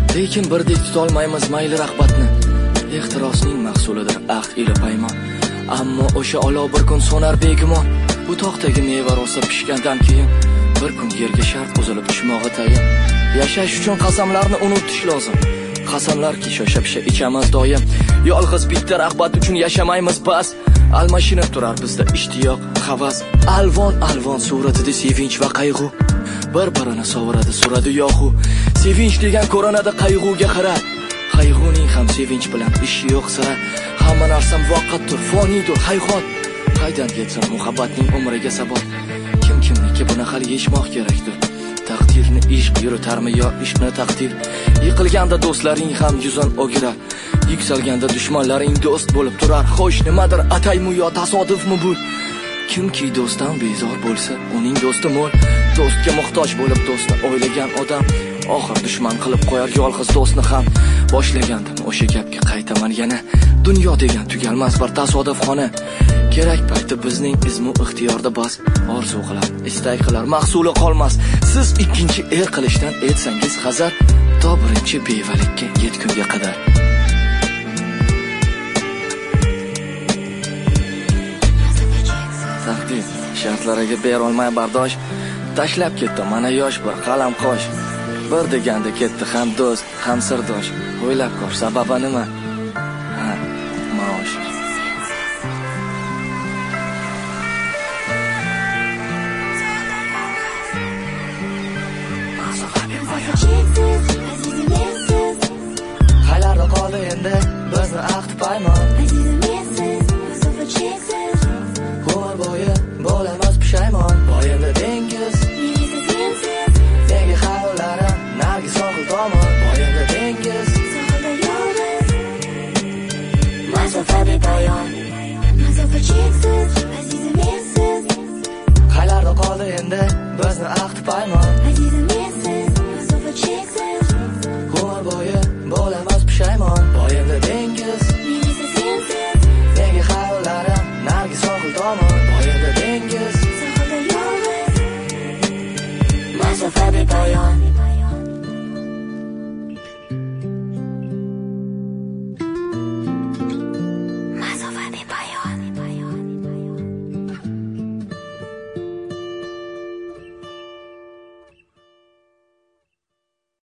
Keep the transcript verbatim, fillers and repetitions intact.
lekin birdek tutolmaymiz mayli rag'batni. Ehtirosning mahsulidir ahd ila paymon, ammo o'sha olov bir kun so'nar begumon. Bu tog'dagi meva rosa pishgandan keyin bir kun yerga shart uzilib tushmog'i tayin. Yashash uchun qasamlarni unutish lozim. Qasamlarki shosha-pisha ichamiz doim. Yolg'iz bitta rag'bat uchun yashamaymiz bas. Almashinib turar bizda ishtiyoq, havas, alvon-alvon suratida sevinch va qayg'u. Bir-birini sovuradi, suradi yo'q. Sevinch degan ko'rinadi qayg'uga qara. Qayg'uning ham sevinch bilan ishi yo'q sira. Hamma narsa muvaqqatdir, foniydir, hayhot. Qaydan ketsin muhabbatning umriga sabot. Kim kimniki buni hal yechmoq kerakdir. Taqdirni ishq yuritarmi yo ishqni taqdir? Yiqilganda do'stlaring ham yuzan o'girar, yuksalganda dushmanlaring do'st bo'lib turar. Xo'sh, nimadir ataymi yo tasodifmi bu? Kimki do'stdan bezor bo'lsa, uning do'sti mo'l. Do'stga muhtoj bo'lib do'stni o'ylagan odam oxir dushman qilib qo'yar yolg'iz do'stni ham. Boshlagandim o'sha gapga qaytaman yana. Dunyo degan tugalmas bir tasodifxona. Kerak payti bizning izmu ixtiyorda bas. Orzu qilar, istak qilar, mahsuli qolmas. Siz ikkinchi er qilishdan etsangiz hazar, to birinchi bevalikka yetgunga qadar. Taqdir shartlariga ber olmay bardosh, tashlab ketdi mana yosh bir qalam qosh. Bir deganda ketdi ham do'st, ham sirdosh. O'ylab ko'r, sababi nima? Ha, maosh. Qaylarda qoldi endi bizni ahd paymon.